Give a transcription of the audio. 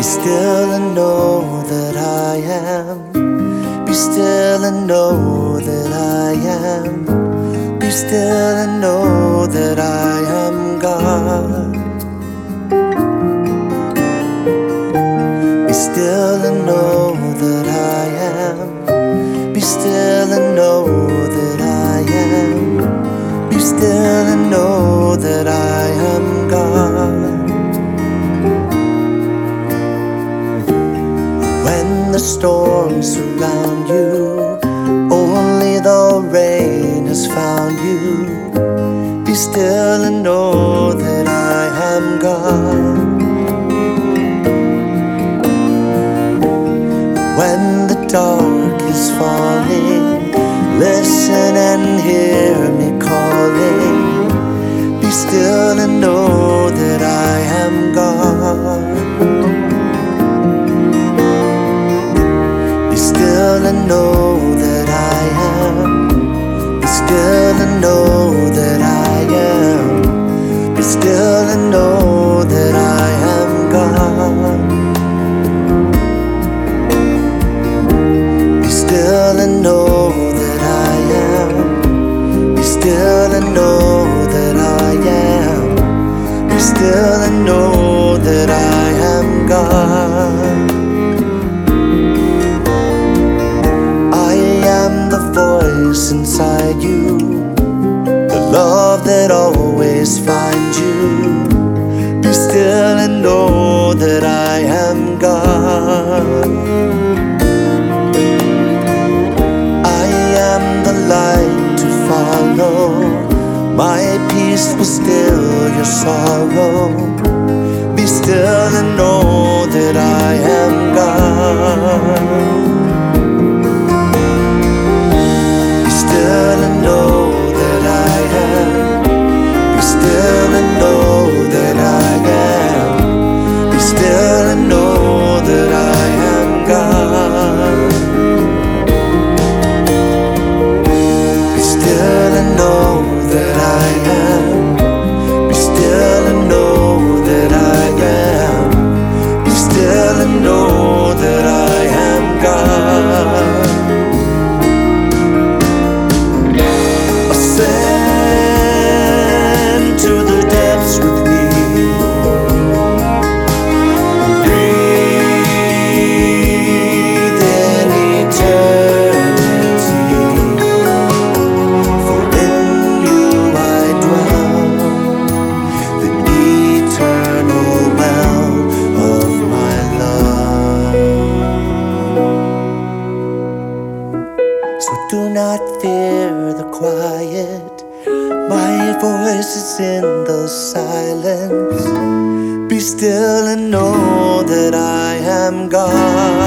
still and know that I am. Be still and know that I am. Be still and know that I am God. Be still and know that I am. Be still and know that I am. Be still and know that I am God. When the storms surround you, only the rain has found you. Be still and know that I am God. When the dark is falling, listen and hear me calling. Be still and know that I am God. Be still and know that I am. Be still and know that I am. Be still and know that I am God. Be still and know that I am. Be still and know that I am. Be still and know that I am God. I am the voice inside you, the love that always finds you. Be still and know that I am God. I am the light to follow. My peace will still your sorrow. Be still and know that I am God. Be still and know that I am. Be still and know that I am. Be still and know that I am God. Be still and know that I am. Be still and know that I am. Be still and know that I am God. Ascend to the depths with me. Breathe in eternity. For in you I dwell, the eternal well of my love. So do not fear the quiet. My voice is in the silence. Be still and know that I am God.